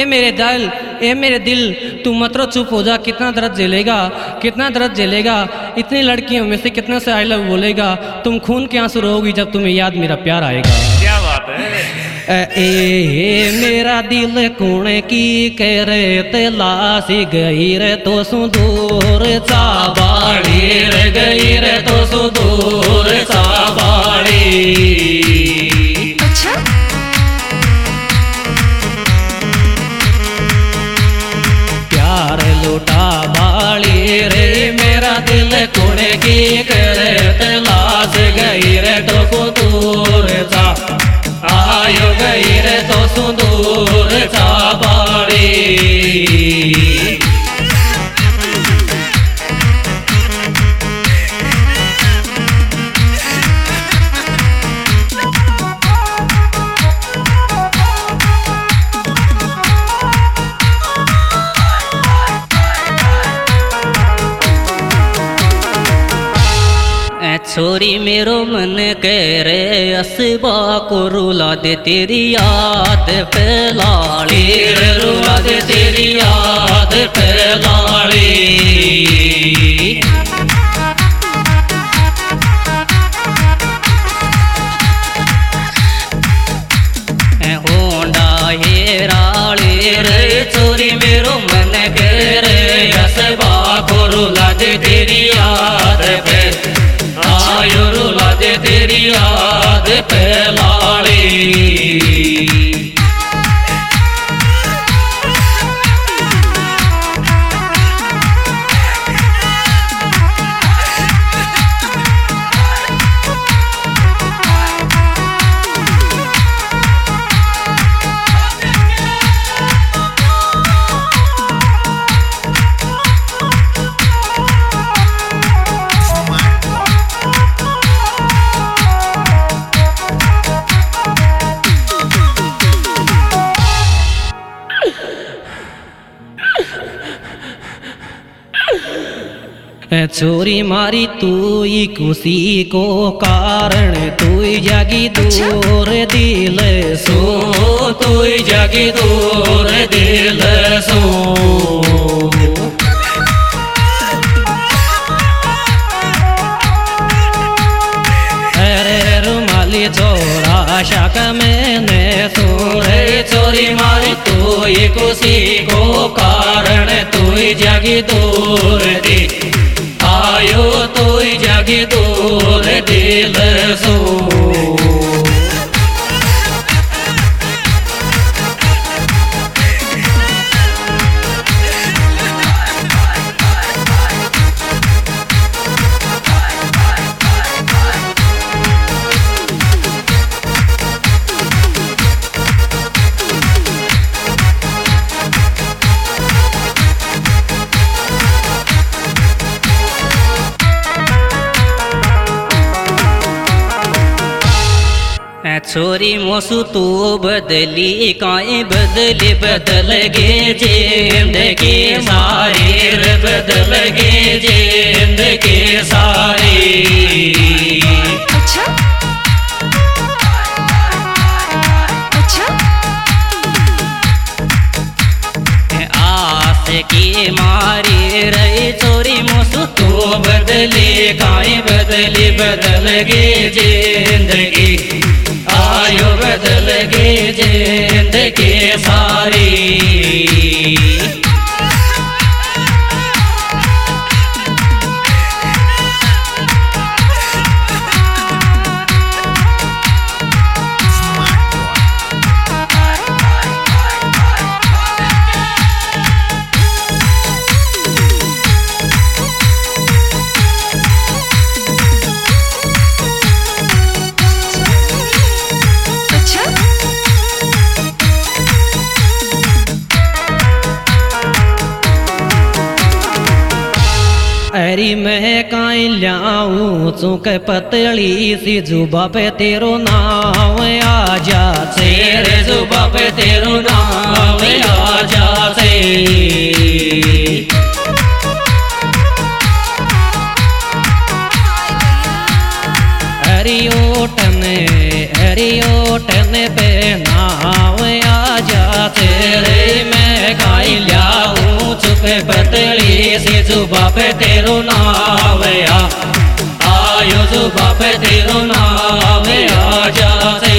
ए मेरे दिल तू मत रो, चुप हो जा। कितना दर्द झेलेगा, कितना दर्द झेलेगा। इतनी लड़कियों में से कितने से आई लव बोलेगा। तुम खून के आंसू रोगी जब तुम्हें याद मेरा प्यार आएगा। क्या बात है। मेरा दिल कुण की कह रहे ते लासी गई रे तो सुदूर चाबाड़ी रे, गई रे तो सुदूर चाबाड़ी। अच्छा प्यार लुटा बाड़ी रे, मेरा दिल कुण की कह रहे ते लास गई रे तो सुदूर चा आयो, गई रे तो सुदूर चाबाड़ी। छोरी मेरो मन कह रे असबा को रुला दे तेरी याद फैलाड़ी रे, रुला दे तेरी याद फैलाड़ी। होंडा हेराड़ी रे, छोरी मेरो मन कह रे असबा को रुला दे तेरी याद आयो, रुला दे तेरी याद फैलाड़ी। चोरी मारी तू ही खुशी को कारण, तू ही जागी दूर दिल सो, तू ही जागी दूर दिल सो। अरे रुमाली चोरा शाक मैंने सोरे, चोरी मारी तू ही खुशी को कारण, तू ही जागी दूर दिल आयो, तो जागी दूर दिल सो। छोरी मोसू तू बदली काए बदले, बदल गे जिंदगी सारी रे, बदल गे जिंदगी सारी। अच्छा अच्छा आस की मारी रही छोरी मोसू तू बदली काए बदली, बदल गे जिंदगी आयो, बदल गे जिंदगी सारी। अरी मैं काई ल्याऊं चूक पतली सी जुबा पे तेरो नाम आ जा, तेरे जुबा पे तेरो नाम आ जा से। हरियोटन पे नाम आ जा तेरे में पतली सी जुबा पे तेरो नाम आयो जुबा पे तेरो नाम आ जाते।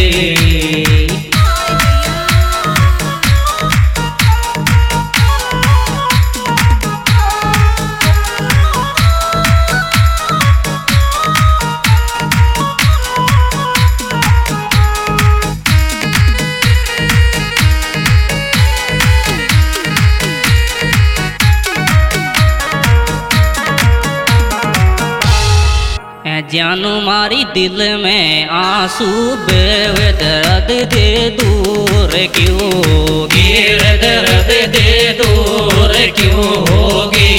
जानू मारी दिल में आंसू बेवे दर्द दे दूर क्यों गिर दर्द दे दूर क्यों होगी।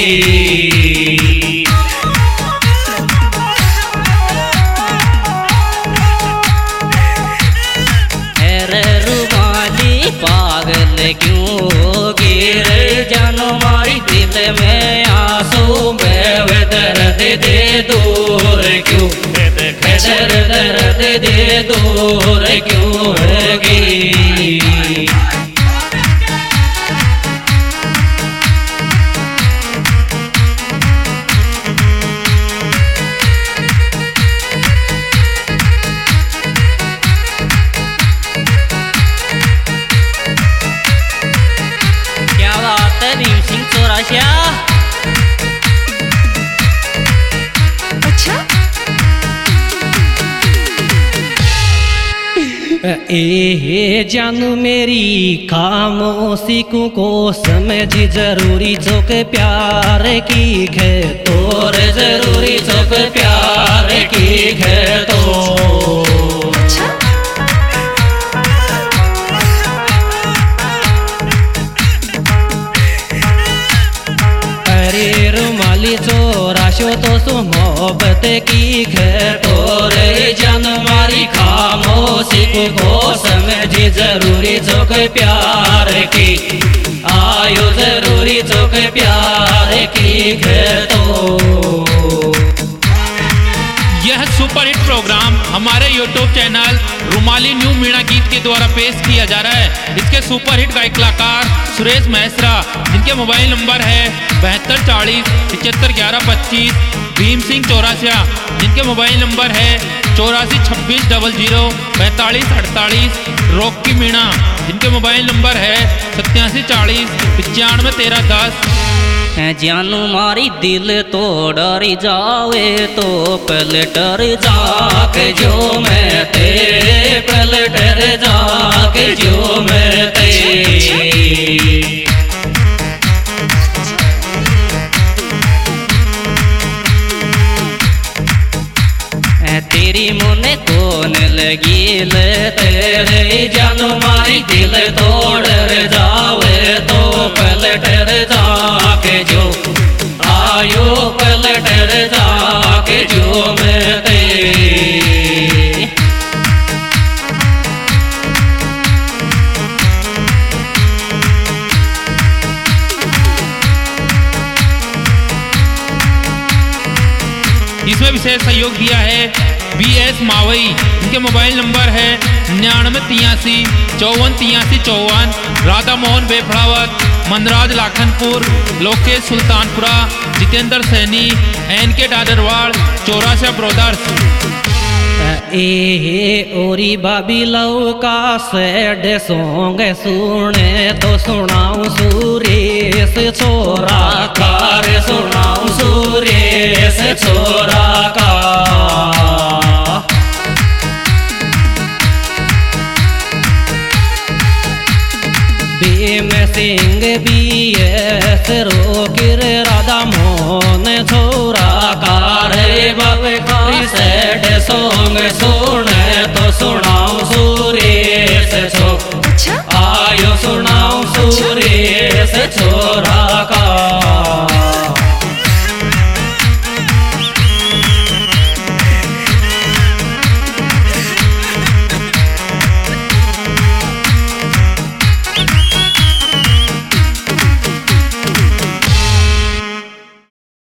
अरे रुमाली पागल क्यों गिर जानू मारी दिल में आंसू बेवे दर्द दे दूर क्यों दर्द दे दूर क्यों होगी। क्या बात है भीम सिंह चौरासिया। अच्छा ए जानू मेरी खामोशी को समझ जरूरी चौक प्यार की है तोर जरूरी चौक प्यार की है तो। अच्छा अरे रुमाली चौराशो तो सो मोहब्बत की है तोरे जान मारी खामोशी को समझी जरूरी चौक प्यार की आयो जरूरी चौक प्यार की है तो। यह सुपरहिट प्रोग्राम हमारे YouTube channel Rumali new Meena गीत के द्वारा पेश किया जा रहा है। इसके सुपरहिट गायक कलाकार सुरेश महसरा जिनके मोबाइल नंबर है 7240 751125, भीम सिंह चौरासिया जिनके मोबाइल नंबर है 842600 4548, रॉकी मीणा जिनके मोबाइल नंबर है 8740 951310। जानू मारी दिल तो डर जावे तो पलटर जाके जो मैं तेरे पलटर जाके जो मैं तेरे। तेरी मुने कौन लगी ले तेरे जानू मारी दिल तो डर जावे तो पलटर जाके जो आयो पलटर जाके जो मैं तेरे। इसमें विशेष सहयोग दिया है BS मावई, इनके मोबाइल नंबर है 9983 5483 54, राधा मोहन बेफड़ावत, मनराज लाखनपुर, लोकेश सुल्तानपुरा, जितेंद्र सैनी, NK डाडरवाड़, चौरासिया ब्रोदर्स। ओरी बाबी लव का सैड सॉन्ग सुने तो सुनाऊं सुरेश छोरा कार सुनाऊं सुरेश छोरा का। भीम सिंह BS रोकिर राधा मोहन छोरा कार बब कोई सैड सॉन्ग सुने तो सुनाऊं सुरेश छो। अच्छा आयो सुनाऊं सुरेश छोरा का।